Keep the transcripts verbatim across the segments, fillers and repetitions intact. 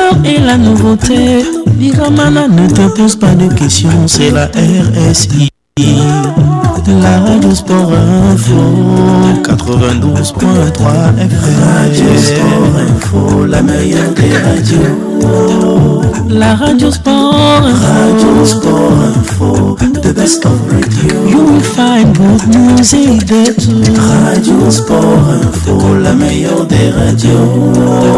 meilleur et la nouveauté. Biramana ne te pose pas de questions, c'est la R S I. La radio Sport Info quatre-vingt-douze point trois F M. Radio Sport Info, la meilleure des radios. La radio Sport Info. Radio Sport Info, the best of radio. You will find good music there too. Radio Sport Info, la meilleure des radios.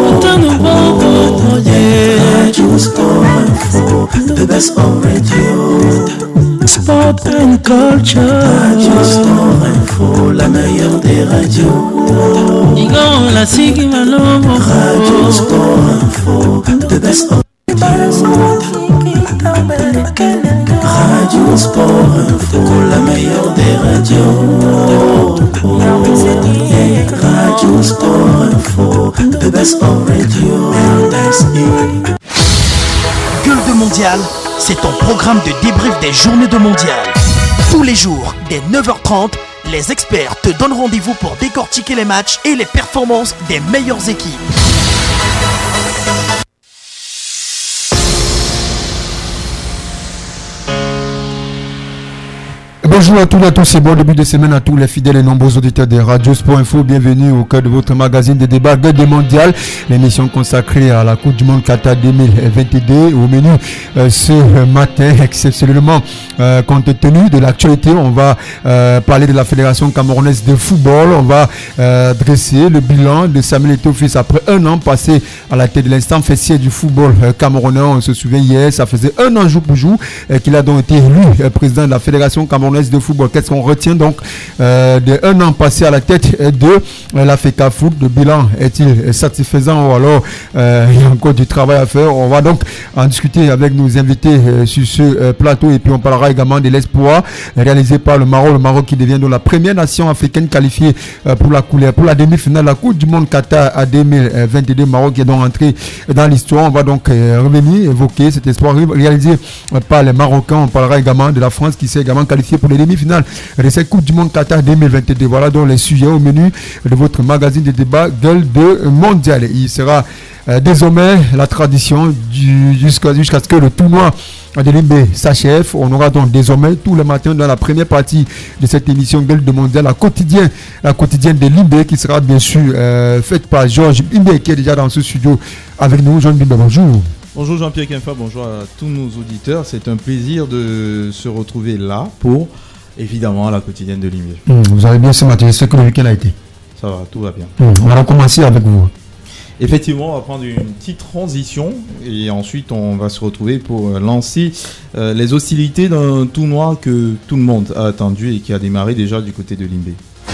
Radio Sport Info, the best of radio. Sport and culture. Radio Sport Info, la meilleure des radios. Igon la sigi malomo. Radio Sport Info, the best of Radio Sport Info, la meilleure des radios. Radio Sport Info, the best of radio. Gueule de mondial, c'est ton programme de débrief des journées de mondial. Tous les jours, dès neuf heures trente, les experts te donnent rendez-vous pour décortiquer les matchs et les performances des meilleures équipes. Bonjour à tous et à tous et bon début de semaine à tous les fidèles et nombreux auditeurs de Radio Sport Info. Bienvenue au cœur de votre magazine de débat Gueule de mondial, l'émission consacrée à la Coupe du Monde Qatar deux mille vingt-deux. Au menu euh, ce matin, exceptionnellement euh, compte tenu de l'actualité, on va euh, parler de la Fédération camerounaise de football. On va euh, dresser le bilan de Samuel Eto'o Fils après un an passé à la tête de l'instant fessier du football euh, camerounais. On se souvient hier, ça faisait un an jour pour jour euh, qu'il a donc été élu euh, président de la Fédération camerounaise de football. Qu'est-ce qu'on retient donc euh, de un an passé à la tête de euh, la FECAFOOT? Le bilan est-il satisfaisant ou alors euh, il y a encore du travail à faire? On va donc en discuter avec nos invités euh, sur ce euh, plateau et puis on parlera également de l'espoir réalisé par le Maroc. Le Maroc qui devient donc la première nation africaine qualifiée euh, pour la couleur, pour la demi-finale de la Coupe du Monde Qatar à deux mille vingt-deux. Maroc qui est donc entré dans l'histoire. On va donc euh, revenir évoquer cet espoir réalisé euh, par les Marocains. On parlera également de la France qui s'est également qualifiée pour les demi-finales de cette Coupe du Monde Qatar deux mille vingt-deux. Voilà donc les sujets au menu de votre magazine de débat Gueule de mondial. Il sera euh, désormais la tradition du, jusqu'à, jusqu'à ce que le tournoi de Limbé s'achève. On aura donc désormais tous les matins dans la première partie de cette émission Gueule de mondial la quotidienne, la quotidienne de Limbé qui sera bien sûr euh, faite par Georges Limbé qui est déjà dans ce studio avec nous. Jean Limbé, bonjour. Bonjour Jean-Pierre Kemfa, bonjour à tous nos auditeurs. C'est un plaisir de se retrouver là pour, évidemment, la quotidienne de Limbé. Mmh, vous avez bien ce matin, ce que le week-end a été. Ça va, tout va bien. Mmh, on va commencer avec vous. Effectivement, on va prendre une petite transition et ensuite on va se retrouver pour lancer euh, les hostilités d'un tournoi que tout le monde a attendu et qui a démarré déjà du côté de Limbé.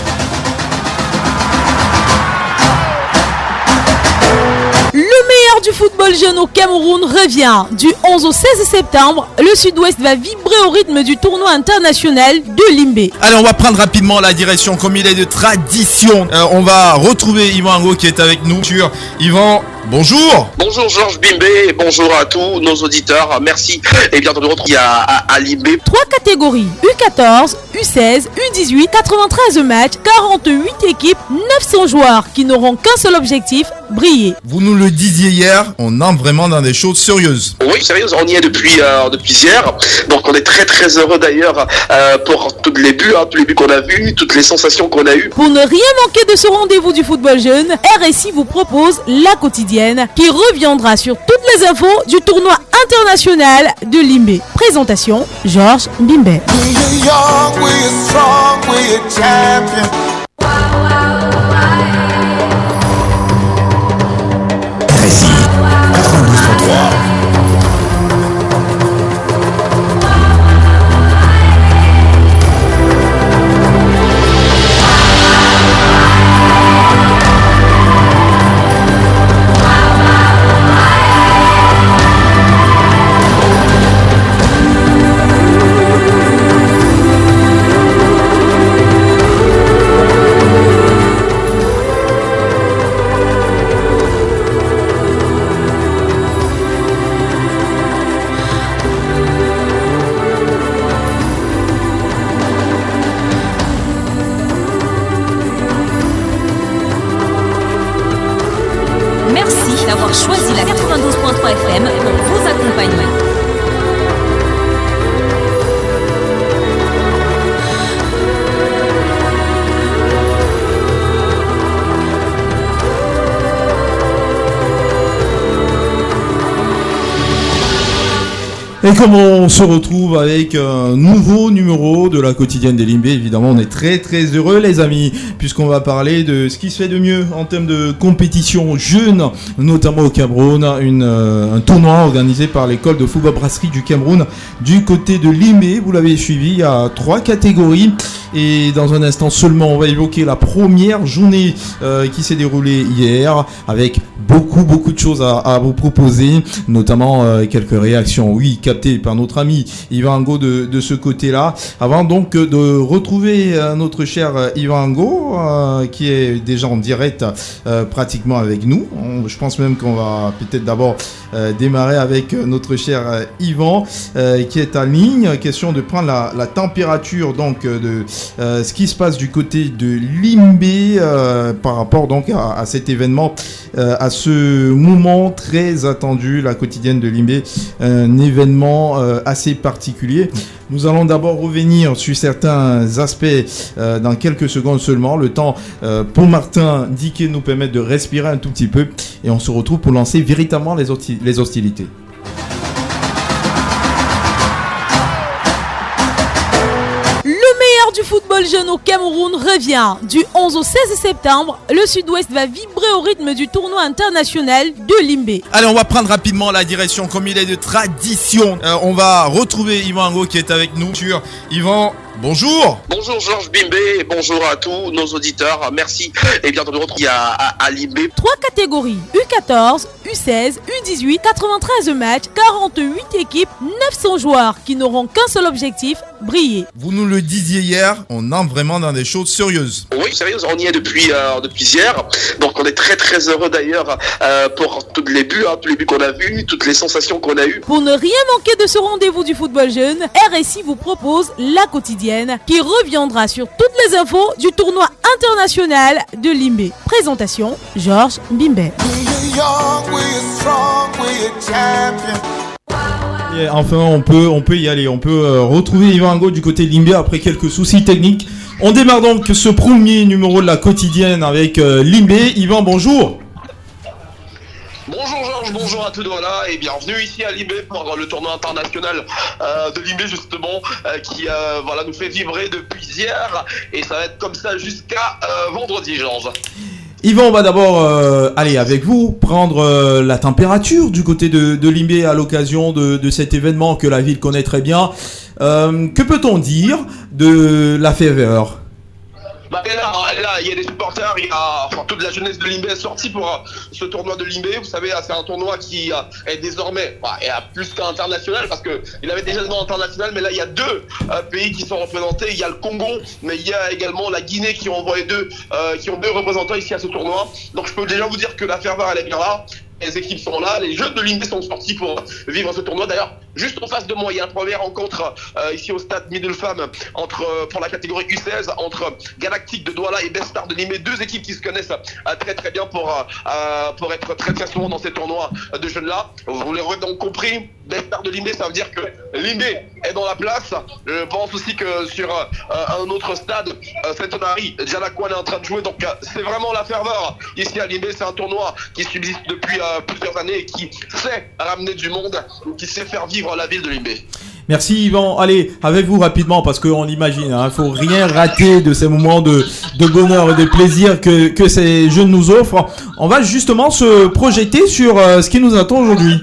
Du football jeune au Cameroun revient. Du onze au seize septembre, le Sud-Ouest va vibrer au rythme du tournoi international de Limbé. Allez, on va prendre rapidement la direction comme il est de tradition. Euh, on va retrouver Yvan Ango qui est avec nous. Yvan, bonjour. Bonjour Georges Bimbé et bonjour à tous nos auditeurs. Merci et bientôt de retrouver à, à, à Limbé. Trois catégories, U quatorze, U seize, U dix-huit, quatre-vingt-treize matchs, quarante-huit équipes, neuf cents joueurs qui n'auront qu'un seul objectif, briller. Vous nous le disiez hier, on entre vraiment dans des choses sérieuses. Oui, sérieuse, on y est depuis, euh, depuis hier. Donc on est très très heureux d'ailleurs euh, pour tous les buts, hein, tous les buts qu'on a vus, toutes les sensations qu'on a eues. Pour ne rien manquer de ce rendez-vous du football jeune, R S I vous propose la quotidienne qui reviendra sur toutes les infos du tournoi international de Limbé. Présentation, Georges Bimbé. F M pour vous accompagner. Et comme on se retrouve avec un nouveau numéro de la quotidienne des Limbé, évidemment on est très très heureux les amis, puisqu'on va parler de ce qui se fait de mieux en termes de compétition jeune, notamment au Cameroun, une, euh, un tournoi organisé par l'école de football brasserie du Cameroun du côté de Limbé. Vous l'avez suivi, il y a trois catégories et dans un instant seulement on va évoquer la première journée euh, qui s'est déroulée hier avec beaucoup beaucoup de choses à, à vous proposer, notamment euh, quelques réactions, oui, captées par notre ami Yvan Ango de, de ce côté-là. Avant donc de retrouver euh, notre cher euh, Yvan Ango euh, qui est déjà en direct euh, pratiquement avec nous. On, je pense même qu'on va peut-être d'abord euh, démarrer avec notre cher euh, Yvan euh, qui est en ligne. Question de prendre la, la température donc de euh, ce qui se passe du côté de Limbé euh, par rapport donc à, à cet événement, euh, à ce moment très attendu, la quotidienne de Limbé, un événement euh, assez particulier. Nous allons d'abord revenir sur certains aspects euh, dans quelques secondes seulement, le temps euh, pour Martin Diquet nous permettre de respirer un tout petit peu et on se retrouve pour lancer véritablement les, hosti- les hostilités. Du football jeune au Cameroun revient. Du onze au seize septembre, le Sud-Ouest va vibrer au rythme du tournoi international de Limbé. Allez, on va prendre rapidement la direction comme il est de tradition. Euh, on va retrouver Yvan Ango qui est avec nous. Sur Yvan, bonjour. Bonjour Georges Bimbé et bonjour à tous nos auditeurs. Merci et bien de nous retrouver à, à, à Limbé. Trois catégories, U quatorze, U seize, U dix-huit, quatre-vingt-treize matchs, quarante-huit équipes, neuf cents joueurs qui n'auront qu'un seul objectif, briller. Vous nous le disiez hier, on entre vraiment dans des choses sérieuses. Oui, sérieux, on y est depuis, euh, depuis hier. Donc on est très très heureux d'ailleurs euh, pour tous les buts, hein, tous les buts qu'on a vus, toutes les sensations qu'on a eues. Pour ne rien manquer de ce rendez-vous du football jeune, R S I vous propose la quotidienne qui reviendra sur toutes les infos du tournoi international de Limbé. Présentation, Georges Bimbé. Et enfin, on peut, on peut y aller. On peut euh, retrouver Yvan Ango du côté de Limbé après quelques soucis techniques. On démarre donc ce premier numéro de la quotidienne avec euh, Limbé. Yvan, bonjour. Bonjour Georges, bonjour à tous, voilà, et bienvenue ici à Limbé pour le tournoi international euh, de Limbé justement, euh, qui euh, voilà, nous fait vibrer depuis hier, et ça va être comme ça jusqu'à euh, vendredi, Georges. Yvan, on va d'abord euh, aller avec vous prendre euh, la température du côté de, de Limbé à l'occasion de, de cet événement que la ville connaît très bien. Euh, que peut-on dire de la ferveur ? Bah là, là, il y a des supporters, il y a enfin, toute la jeunesse de Limbé est sortie pour euh, ce tournoi de Limbé. Vous savez, c'est un tournoi qui euh, est désormais bah, est à plus qu'international parce que il avait déjà le nom international, mais là il y a deux euh, pays qui sont représentés. Il y a le Congo, mais il y a également la Guinée qui ont envoyé deux, euh, qui ont deux représentants ici à ce tournoi. Donc je peux déjà vous dire que la ferveur elle est bien là. Les équipes sont là, les jeunes de Limbé sont sortis pour vivre ce tournoi. D'ailleurs, juste en face de moi, il y a une première rencontre euh, ici au stade Middelfam entre, euh, pour la catégorie U seize entre Galactique de Douala et Best Star de Limbé. Deux équipes qui se connaissent euh, très très bien pour, euh, pour être très très souvent dans ces tournois de jeunes-là. Vous l'aurez donc compris, Best Star de Limbé, ça veut dire que Limbé est dans la place. Je pense aussi que sur euh, un autre stade, euh, Saint-Honari, Djalakouane est en train de jouer. Donc euh, c'est vraiment la ferveur ici à Limbé. C'est un tournoi qui subsiste depuis euh, plusieurs années et qui sait ramener du monde, qui sait faire vivre la ville de Limbé. Merci Yvan. Allez, avec vous rapidement parce qu'on imagine, il hein, ne faut rien rater de ces moments de, de bonheur et de plaisir que, que ces jeunes nous offrent. On va justement se projeter sur euh, ce qui nous attend aujourd'hui.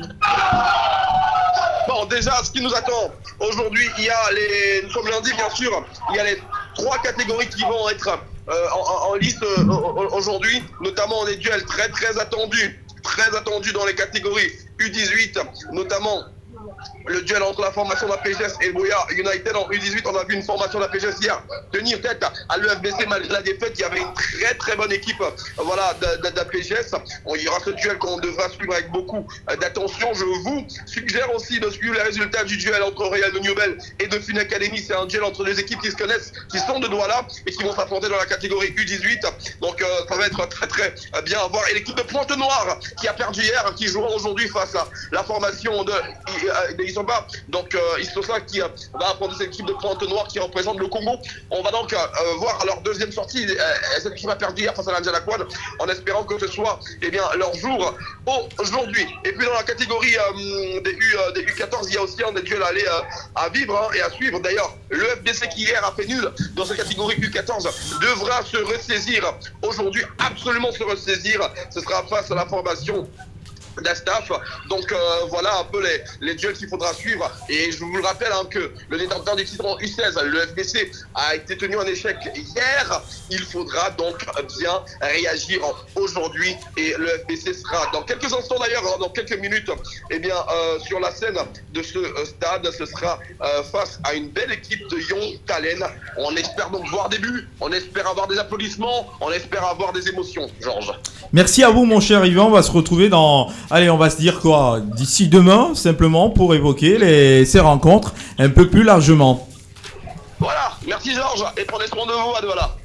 Bon, déjà, ce qui nous attend aujourd'hui, il y a les, comme l'on dit bien sûr, il y a les trois catégories qui vont être euh, en, en liste euh, aujourd'hui, notamment des duels très très attendus. Très attendu dans les catégories U dix-huit, notamment le duel entre la formation de la P G S et Boya United en U dix-huit. On a vu une formation de la P G S hier tenir tête à l'E F B C malgré la défaite. Il y avait une très très bonne équipe voilà, de, de, de la P G S. Bon, il y aura ce duel qu'on devra suivre avec beaucoup d'attention. Je vous suggère aussi de suivre les résultats du duel entre Real de Newell et de Fun Academy. C'est un duel entre deux équipes qui se connaissent, qui sont de Douala et qui vont s'affronter dans la catégorie U dix-huit. Donc euh, ça va être très très bien à voir. Et l'équipe de Pointe-Noire qui a perdu hier, qui jouera aujourd'hui face à la formation de, de Isomba. Donc euh, Isosa qui euh, va affronter cette équipe de Pointe-Noire qui représente le Congo. On va donc euh, voir leur deuxième sortie. Euh, cette équipe a perdu hier face à l'Indiana Quad en espérant que ce soit eh bien, leur jour aujourd'hui. Et puis dans la catégorie euh, des, U, euh, des U quatorze, il y a aussi un des duels à aller euh, à vivre hein, et à suivre. D'ailleurs, le F B C qui hier a fait nul dans cette catégorie U quatorze devra se ressaisir aujourd'hui, absolument se ressaisir. Ce sera face à la formation d'Astaf. Donc euh, voilà un peu les, les duels qu'il faudra suivre. Et je vous le rappelle hein, que le détenteur du titre en U seize, le F B C, a été tenu en échec hier. Il faudra donc bien réagir aujourd'hui. Et le F B C sera dans quelques instants d'ailleurs, dans quelques minutes, eh bien, euh, sur la scène de ce euh, stade. Ce sera euh, face à une belle équipe de Yon Talen. On espère donc voir des buts, on espère avoir des applaudissements, on espère avoir des émotions. Georges. Merci à vous mon cher Yvan, on va se retrouver dans... Allez, on va se dire quoi d'ici demain, simplement pour évoquer les... ces rencontres un peu plus largement. Voilà, merci Georges, et prenez soin de vous à Douala.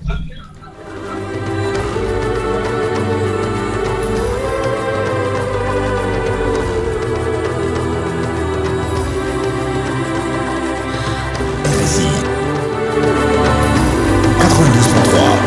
quatre-vingt-douze point trois.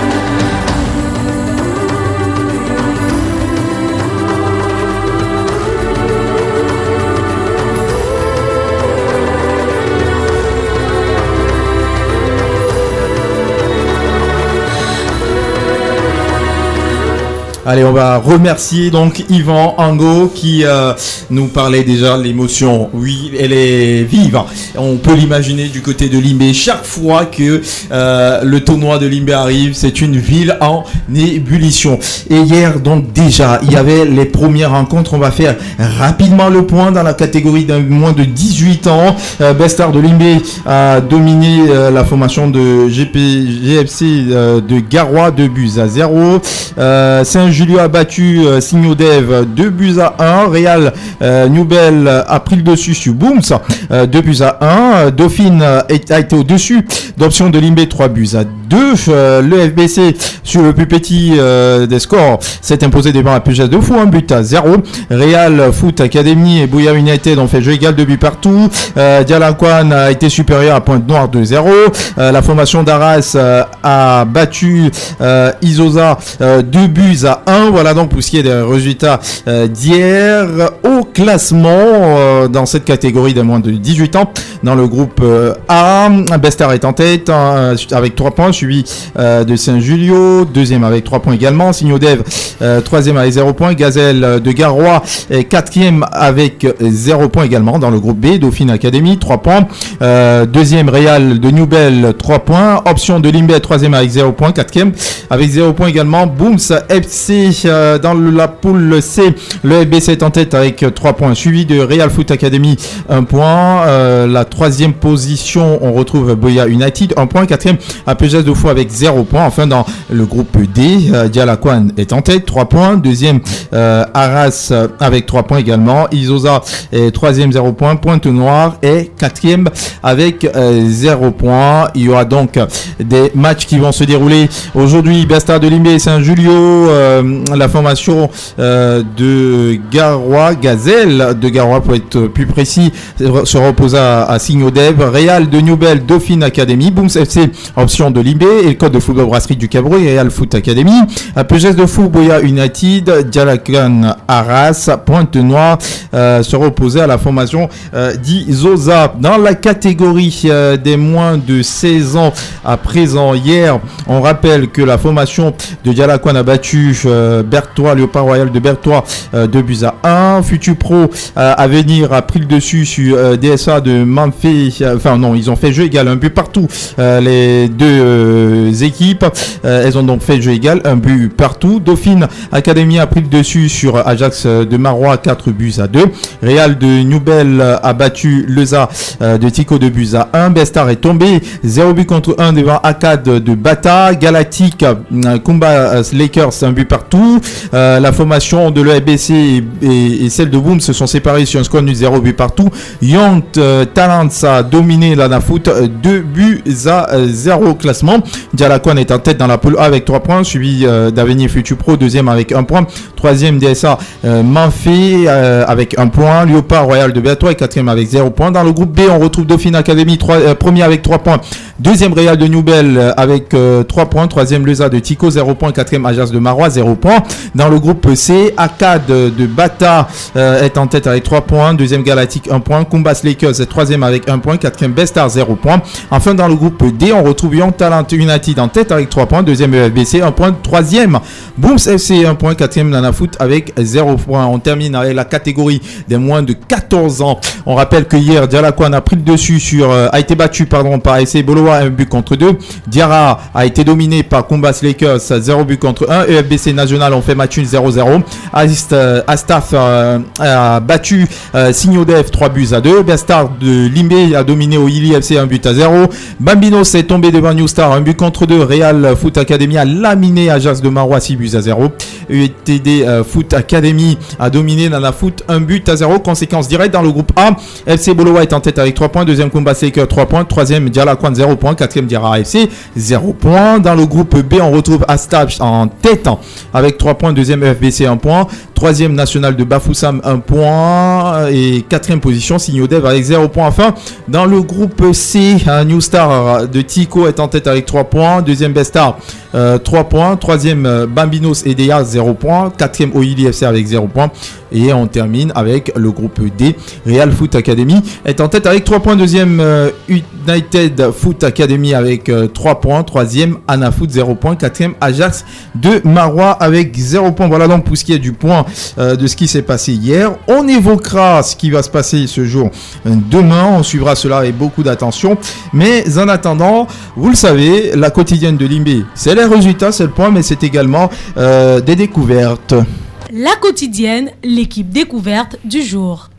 Allez, on va remercier donc Yvan Ango qui euh, nous parlait déjà de l'émotion. Oui, elle est vive. On peut l'imaginer du côté de Limbé. Chaque fois que euh, le tournoi de Limbé arrive, c'est une ville en ébullition. Et hier, donc déjà, il y avait les premières rencontres. On va faire rapidement le point dans la catégorie d'un moins de dix-huit ans. Euh, Bestar de Limbé a dominé euh, la formation de G P G F C euh, de Garoua, deux buts à zéro. Euh, Saint-Julio a battu euh, Signodev deux buts à un. Real euh, Newell a pris le dessus sur Booms euh, deux buts à un. Dauphine euh, a été au-dessus d'Option de Limbé trois buts à deux. Euh, le F B C sur le plus petit euh, des scores s'est imposé devant la P G S de Fou un but à zéro. Real Foot Academy et Bouya United ont fait jeu égal deux buts partout. Euh, Dialanquan a été supérieur à Pointe-Noire deux zéro. Euh, la formation d'Arras euh, a battu euh, Isosa euh, deux buts à un. Voilà donc pour ce qui est des résultats euh, d'hier. Au classement euh, dans cette catégorie de moins de dix-huit ans, dans le groupe euh, A, Bestar est en tête hein, avec trois points, suivi euh, de Saint-Julio, deuxième avec trois points également, Signodev euh, troisième avec zéro points, Gazelle de Garoua est quatrième avec zéro points également dans le groupe B, Dauphine Academy trois points, euh, deuxième Real de Newell trois points, Option de Limbé troisième avec zéro points, quatrième avec zéro points également, Booms F C euh, dans la poule C, le F B C est en tête avec trois points, suivi de Real Foot Academy un point, euh, la troisième position on retrouve Boya United un point, quatrième A P G S de Fou avec zéro point, enfin dans le groupe D, euh, Dialaquan est en tête trois points, deuxième euh, Arras euh, avec trois points également, Isosa est troisième zéro points, Pointe-Noire est quatrième avec euh, zéro points. Il y aura donc des matchs qui vont se dérouler aujourd'hui. Bestar de Limbé et Saint-Julio, euh, la formation euh, de Garoua, Gazelle de Garoua pour être plus précis, se repose à, à Signodev, Real de Newell, Dauphine Academy, Booms F C, Option de Limbé et le code de football Brasserie du Cabrouet, Real Foot Academy, A P G S de Fou, Boya United, Dialaquan Arras, Pointe-Noire euh, se reposer à la formation euh, d'Isosa. Dans la catégorie euh, des moins de seize ans à présent, hier, on rappelle que la formation de Dialaquan a battu euh, Berthois, Léopard Royal de Berthois, euh, deux buts à un. Futur Pro euh, à venir a pris le dessus sur euh, D S A de Manfé. Euh, enfin non, ils ont fait jeu égal, un but partout. Euh, les deux euh, équipes, euh, elles ont donc fait jeu égal, un but partout. Dauphine Academy a pris le dessus sur Ajax de Marois, quatre buts à deux. Real de Newbel a battu Leza euh, de Tico, deux buts à un. Bestar est tombé, zéro but contre un devant Acad de Bata. Galactique, euh, Kumba Lakers, un but partout. Euh, la formation de l'E F B C et, et, et celle de Boom se sont séparées sur un score de zéro but partout. Yont euh, Talents a dominé l'Anafoot, euh, deux buts à euh, zéro classement. Dialakouane est en tête dans la poule A avec trois points, suivi euh, d'Avenir Futur Pro, deuxième avec un point. Troisième D S A euh, Manfé euh, avec un point. Léopard Royal de Berthois est quatrième avec zéro point. Dans le groupe B, on retrouve Dauphine Academy, trois, euh, premier avec trois points. Deuxième Real de Newbel euh, avec euh, trois points. Troisième Leza de Tico, zéro point. Quatrième Ajax de Marois, zéro point. Dans le groupe C, Acad de Bata euh, est en tête avec trois points. Deuxième Galactique, un point. Kumbas Lakers est troisième avec un point. Quatrième Bestar, zéro point. Enfin, dans le groupe D, on retrouve Young Talent United en tête avec trois points. Deuxième E F B C, un point. Troisième Booms F C, un point. Quatrième Nanafoot avec zéro point. On termine avec la catégorie des moins de quatorze ans. On rappelle que hier, Dialakouane a pris le dessus sur, euh, a été battu pardon, par S C Boloa, un but contre deux. Diarra a été dominé par Kumbas Lakers, zéro but contre un. E F B C National ont fait match nul zéro zéro. Ast, euh, Astaf euh, a battu euh, Signodev, trois buts à deux. Bestar de Limbé a dominé au Ili F C, un but à zéro. Bambino s'est tombé devant New Star, un but contre deux. Real Foot Academy a laminé Ajax de Marois, six buts à zéro. E T D euh, Foot Academy a dominé Nana Foot, un but à zéro. Conséquence directe dans le groupe A. F C Boloa est en tête avec trois points. Deuxième Kumbas Lakers, trois points. Troisième Dialakouane, zéro point. Quatrième Diarra F C, zéro point. Dans le groupe B, on retrouve Astaf en tête avec trois points. Deuxième F B C, un point. Troisième National de Bafoussam, un point. Et quatrième position Signodev avec zéro point. Enfin, dans le groupe C, New Star de Tico est en tête avec trois points. Deuxième Bestar, euh, trois points. Troisième euh, Bambinos et Deya, zéro point. Quatrième Oili F C avec zéro point. Et on termine avec le groupe D. Real Foot Academy est en tête avec trois points. Deuxième euh, United Foot Academy avec euh, trois points. Troisième Anafoot, zéro point. Quatrième Ajax de Marois avec zéro point. Voilà donc pour ce qui est du point euh, de ce qui s'est passé hier. On évoquera ce qui va se passer ce jour euh, demain. On suivra cela avec beaucoup d'attention. Mais en attendant, vous le savez, la quotidienne de Limbé, c'est les résultats, c'est le point, mais c'est également euh, des découvertes. La quotidienne, l'équipe découverte du jour.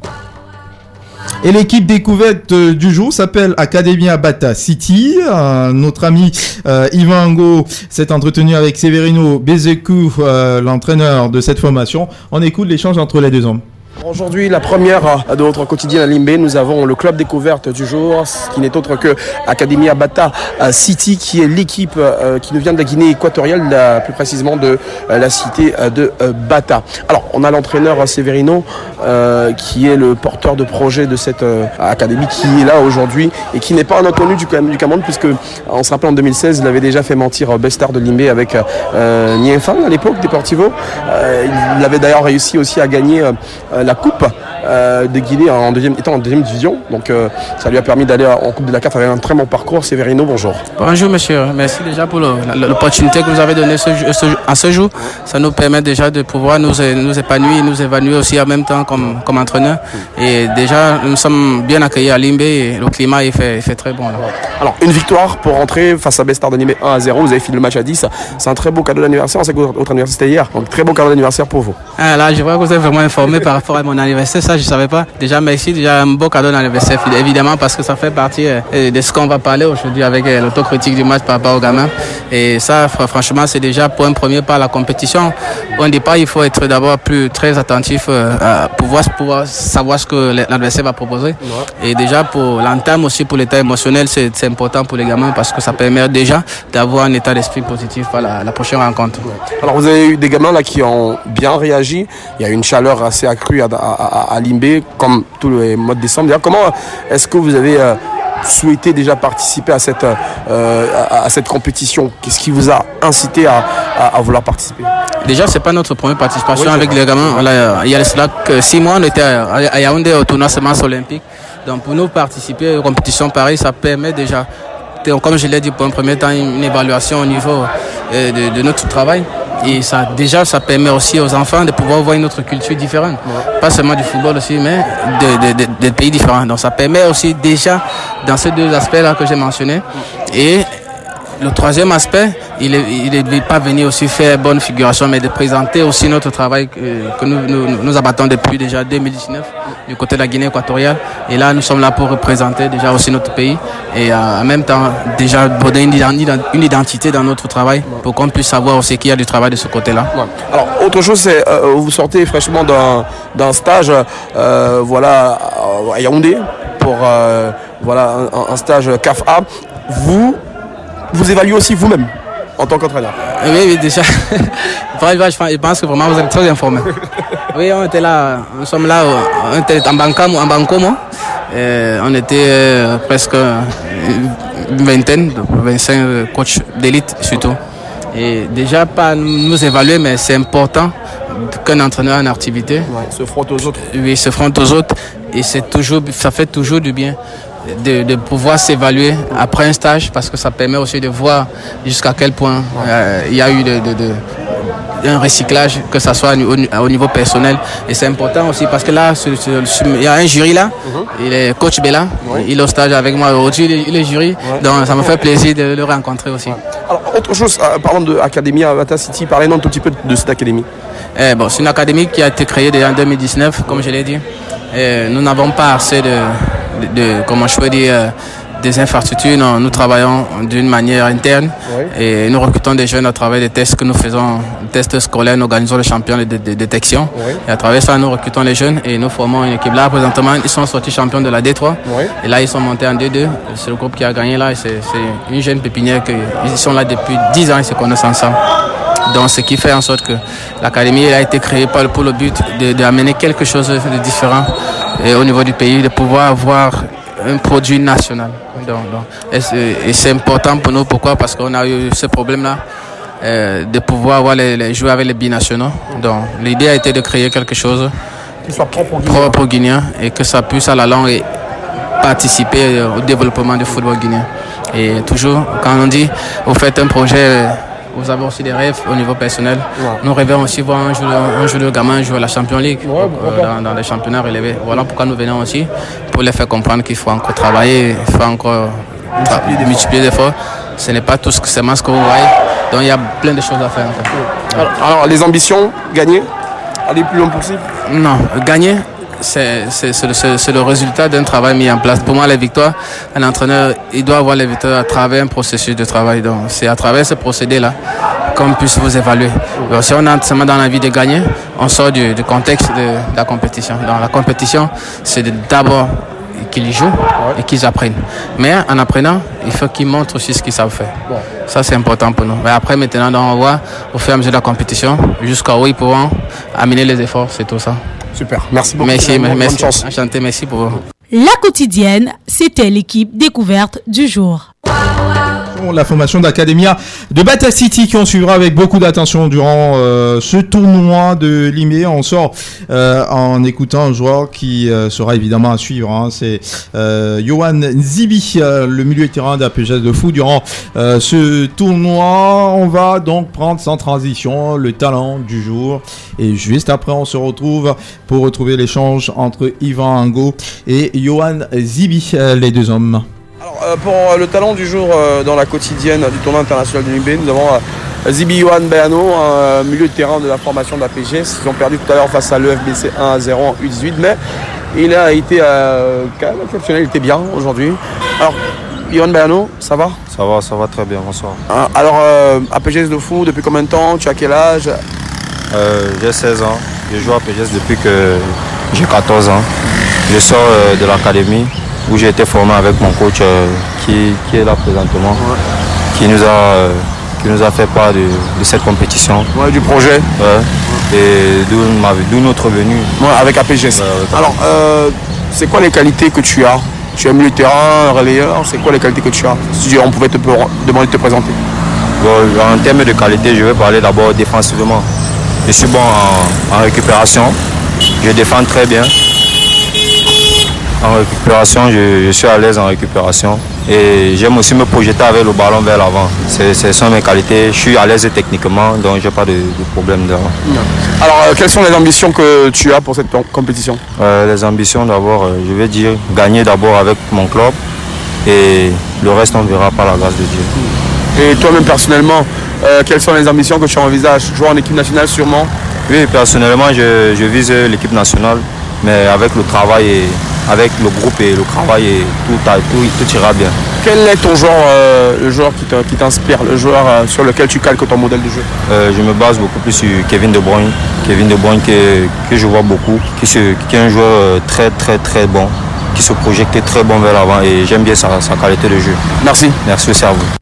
Et l'équipe découverte euh, du jour s'appelle Academia Bata City. Euh, notre ami euh, Yvan Ango s'est entretenu avec Severino Bezekou, euh, l'entraîneur de cette formation. On écoute l'échange entre les deux hommes. Aujourd'hui, la première de notre quotidien à Limbé, nous avons le club découverte du jour, qui n'est autre que Academia Bata City, qui est l'équipe qui nous vient de la Guinée équatoriale, plus précisément de la cité de Bata. Alors, on a l'entraîneur Severino, euh, qui est le porteur de projet de cette euh, académie, qui est là aujourd'hui et qui n'est pas un inconnu du, du Cameroun, puisque on se rappelle en deux mille seize, il avait déjà fait mentir Bestar de Limbé avec euh, Nienfang à l'époque, Deportivo. Euh, il avait d'ailleurs réussi aussi à gagner euh, la Coupe euh, de Guinée en deuxième, étant en deuxième division. Donc euh, ça lui a permis d'aller en Coupe de la C A F avec un très bon parcours. Severino, bonjour. Bonjour monsieur, merci déjà pour le, l'opportunité que vous avez donnée ce, ce, à ce jour. Ça nous permet déjà de pouvoir nous, nous épanouir, nous évanouir aussi en même temps comme, comme entraîneur. Et déjà nous sommes bien accueillis à Limbé et le climat il fait, il fait très bon là. Alors une victoire pour rentrer face à Bestar de Limbé un à zéro, vous avez fini le match à dix. C'est un très beau cadeau d'anniversaire, on sait que votre anniversaire c'était hier, donc très beau cadeau d'anniversaire pour vous. Ah, là je vois que vous êtes vraiment informé par rapport à mon anniversaire, ça je savais pas. Déjà merci, déjà un beau cadeau d'anniversaire évidemment parce que ça fait partie euh, de ce qu'on va parler aujourd'hui avec euh, l'autocritique du match par rapport aux gamins. Et ça franchement c'est déjà point premier par la compétition. Au départ il faut être d'abord plus très attentif euh, à pouvoir, pouvoir savoir ce que l'adversaire va proposer. Ouais. Et déjà pour l'entame aussi pour l'état émotionnel c'est, c'est important pour les gamins parce que ça permet déjà d'avoir un état d'esprit positif à la, la prochaine rencontre. Ouais. Alors vous avez eu des gamins là qui ont bien réagi, il y a une chaleur assez accrue à, à, à Limbé comme tous les mois de décembre. D'ailleurs, comment est-ce que vous avez euh, souhaité déjà participer à cette, euh, à, à cette compétition? Qu'est-ce qui vous a incité à, à, à vouloir participer? Déjà, c'est pas notre première participation oui, avec les gamins. Il y a cela que six mois, on était à Yaoundé au tournoi Semence Olympique. Donc pour nous participer aux compétitions pareilles, ça permet déjà, comme je l'ai dit pour un premier temps, une évaluation au niveau de, de notre travail. Et ça, déjà, ça permet aussi aux enfants de pouvoir voir une autre culture différente. Ouais. Pas seulement du football aussi, mais de, de, de, de pays différents. Donc ça permet aussi déjà, dans ces deux aspects-là que j'ai mentionnés. Et le troisième aspect, il n'est pas venu aussi faire bonne figuration, mais de présenter aussi notre travail que, que nous, nous, nous abattons depuis déjà deux mille dix-neuf du côté de la Guinée équatoriale. Et là, nous sommes là pour représenter déjà aussi notre pays et euh, en même temps déjà donner une, une identité dans notre travail pour qu'on puisse savoir aussi qu'il y a du travail de ce côté-là. Ouais. Alors, autre chose, c'est euh, vous sortez fraîchement d'un stage euh, voilà, à Yaoundé pour euh, voilà, un, un stage C A F A. Vous Vous évaluez aussi vous-même en tant qu'entraîneur? Oui, oui, déjà. Je pense que vraiment vous êtes très informé. Oui, on était là, nous sommes là, on était en Bancomo, en Bancomo. On était euh, presque une vingtaine, vingt-cinq coachs d'élite surtout. Et déjà, pas nous évaluer, mais c'est important qu'un entraîneur en activité ouais, se fronte aux autres. Oui, se fronte aux autres. Et c'est toujours, ça fait toujours du bien. De, de pouvoir s'évaluer après un stage parce que ça permet aussi de voir jusqu'à quel point euh, il y a eu de, de, de, un recyclage, que ce soit au, au niveau personnel. Et c'est important aussi parce que là, il y a un jury là, uh-huh. il est coach Bella, ouais. il est au stage avec moi aujourd'hui, il est jury, ouais. donc ça me fait plaisir de le rencontrer aussi. Ouais. Alors, autre chose, euh, parlant de l'Académie à Bata City, parlez-nous un tout petit peu de cette académie. Eh, bon, c'est une académie qui a été créée déjà en deux mille dix-neuf, comme je l'ai dit. Et nous n'avons pas assez de, de, de comment je peux dire, des infrastructures. Non, nous travaillons d'une manière interne oui. et nous recrutons des jeunes à travers des tests que nous faisons, des tests scolaires, nous organisons les champions de, de, de détection. Oui. Et à travers ça, nous recrutons les jeunes et nous formons une équipe. Là, présentement, ils sont sortis champions de la D trois oui. et là, ils sont montés en D deux. C'est le groupe qui a gagné là. C'est une jeune pépinière que, ils sont là depuis dix ans, ils se connaissent ensemble. Donc, ce qui fait en sorte que l'académie a été créée pour le but d'amener quelque chose de différent et au niveau du pays, de pouvoir avoir un produit national. Donc, donc, et c'est important pour nous. Pourquoi? Parce qu'on a eu ce problème-là euh, de pouvoir avoir les, les jouer avec les binationaux. Donc, l'idée a été de créer quelque chose qui soit propre aux Guinéens. propre aux Guinéens et que ça puisse à la longue et participer au développement du football guinéen. Et toujours, quand on dit, vous faites un projet. Vous avez aussi des rêves au niveau personnel. Ouais. Nous rêvons aussi voir un joueur, un joueur gamin jouer à la Champions League ouais, euh, dans, dans les championnats relevés. Voilà pourquoi nous venons aussi, pour les faire comprendre qu'il faut encore travailler, il faut encore multiplier, multiplier d'efforts. Ce n'est pas tout ce que c'est ce que vous voyez. Donc il y a plein de choses à faire. En fait. alors, alors les ambitions, gagner, aller plus loin possible? Non, gagner. C'est le résultat d'un travail mis en place. Pour moi, les victoires, un entraîneur, il doit avoir les victoires à travers un processus de travail. Donc, c'est à travers ce procédé-là qu'on puisse vous évaluer. Donc, si on a seulement dans l'envie de gagner, on sort du, du contexte de, de la compétition. Dans la compétition, c'est d'abord qu'ils jouent et qu'ils apprennent. Mais en apprenant, il faut qu'ils montrent aussi ce qu'ils savent faire. Ça, c'est important pour nous. Mais après, maintenant, on voit au fur et à mesure de la compétition, jusqu'à où ils pourront amener les efforts, c'est tout ça. Super, merci beaucoup. Merci, merci. Chance. Enchanté, merci pour vous. La quotidienne, c'était l'équipe découverte du jour. La formation d'Academia de Bata City qu'on suivra avec beaucoup d'attention durant euh, ce tournoi de Limé. On sort euh, en écoutant un joueur qui euh, sera évidemment à suivre. Hein. C'est euh, Yohan Zibi, euh, le milieu de terrain d'A P G S de Fou durant euh, ce tournoi. On va donc prendre sans transition le talent du jour. Et juste après, on se retrouve pour retrouver l'échange entre Yvan Ango et Yohan Zibi, euh, les deux hommes. Alors, euh, pour euh, le talent du jour euh, dans la quotidienne du tournoi international de Limbe, nous avons euh, Zibi Yohan Beano, un euh, milieu de terrain de la formation de l'A P G S. Ils ont perdu tout à l'heure face à l'E F B C un à zéro en U dix-huit, mais il a été euh, quand même exceptionnel, il était bien aujourd'hui. Alors, Yohan Beano, ça va? Ça va, ça va très bien, bonsoir. Hein, alors, euh, A P G S de Fou, depuis combien de temps? Tu as quel âge? euh, J'ai seize ans, je joue à A P G S depuis que j'ai quatorze ans. Je sors euh, de l'académie où j'ai été formé avec mon coach euh, qui, qui est là présentement, ouais. qui, nous a, euh, qui nous a fait part de, de cette compétition. Ouais, du projet. Ouais. Et d'où notre venue. Ouais, avec A P G S. Ouais, avec Alors, euh, c'est quoi les qualités que tu as? Tu es milieu de terrain, relayeur, c'est quoi les qualités que tu as? Si on pouvait te demander de te présenter. Bon, en termes de qualité, je vais parler d'abord défensivement. Je suis bon en, en récupération, je défends très bien. En récupération, je, je suis à l'aise en récupération. Et j'aime aussi me projeter avec le ballon vers l'avant. C'est, ce sont mes qualités. Je suis à l'aise techniquement, donc je n'ai pas de, de problème d'avant. Alors, euh, quelles sont les ambitions que tu as pour cette compétition? euh, Les ambitions, d'abord, euh, je vais dire gagner d'abord avec mon club et le reste, on verra par la grâce de Dieu. Et toi-même, personnellement, euh, quelles sont les ambitions que tu envisages? Jouer en équipe nationale, sûrement? Oui, personnellement, je, je vise l'équipe nationale, mais avec le travail et avec le groupe et le travail, et tout, tout, tout ira bien. Quel est ton joueur, euh, le joueur qui, te, qui t'inspire, le joueur euh, sur lequel tu calques ton modèle de jeu? euh, Je me base beaucoup plus sur Kevin De Bruyne. Kevin De Bruyne que, que je vois beaucoup, qui, se, qui est un joueur très très très bon, qui se projette très bon vers l'avant et j'aime bien sa, sa qualité de jeu. Merci. Merci aussi à vous.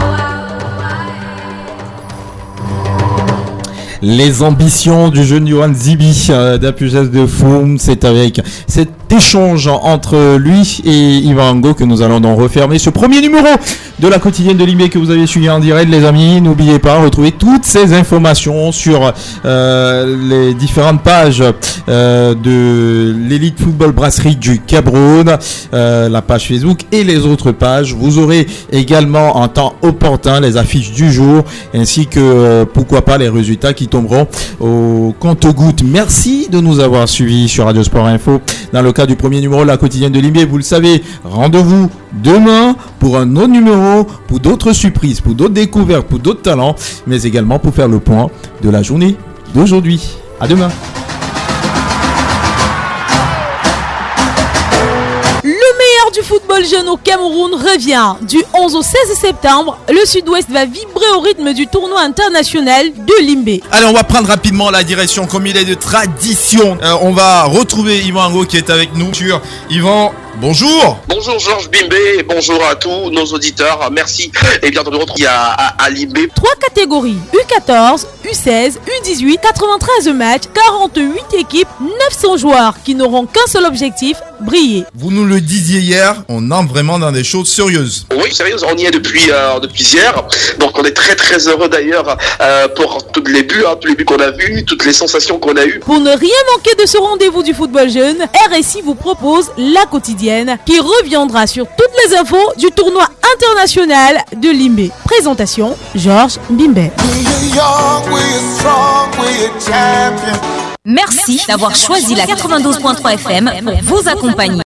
Les ambitions du jeune Yohan Zibi euh, d'Apugès de Foum, c'est avec cet échange entre lui et Yvan Ango que nous allons donc refermer ce premier numéro de la quotidienne de Limbé que vous avez suivi en direct, les amis. N'oubliez pas, retrouvez toutes ces informations sur euh, les différentes pages euh, de l'élite football brasserie du Cameroun, euh, la page Facebook et les autres pages. Vous aurez également en temps opportun les affiches du jour ainsi que euh, pourquoi pas les résultats qui tomberont au compte-gouttes. Merci de nous avoir suivis sur Radio Sport Info dans le cadre du premier numéro de la quotidienne de Limbé. Vous le savez, rendez-vous demain pour un autre numéro, pour d'autres surprises, pour d'autres découvertes, pour d'autres talents, mais également pour faire le point de la journée d'aujourd'hui. À demain. Du football jeune au Cameroun revient du onze au seize septembre. Le Sud-Ouest va vibrer au rythme du tournoi international de Limbé. Allez, on va prendre rapidement la direction comme il est de tradition. Euh, on va retrouver Yvan Ango qui est avec nous. Sur Yvan, bonjour. Bonjour Georges Bimbe et bonjour à tous nos auditeurs. Merci et bien de nous retrouver à, à, à Limbé. Trois catégories, U quatorze, U seize, U dix-huit, quatre-vingt-treize matchs, quarante-huit équipes, neuf cents joueurs qui n'auront qu'un seul objectif, briller. Vous nous le disiez hier, on entre vraiment dans des choses sérieuses. Oui, sérieuse, on y est depuis, euh, depuis hier. Donc on est très très heureux d'ailleurs euh, pour tous les buts, hein, tous les buts qu'on a vus, toutes les sensations qu'on a eues. Pour ne rien manquer de ce rendez-vous du football jeune, R S I vous propose la quotidienne qui reviendra sur toutes les infos du tournoi international de Limbé. Présentation, Georges Bimbe. Merci d'avoir choisi la quatre-vingt-douze point trois F M pour vous accompagner.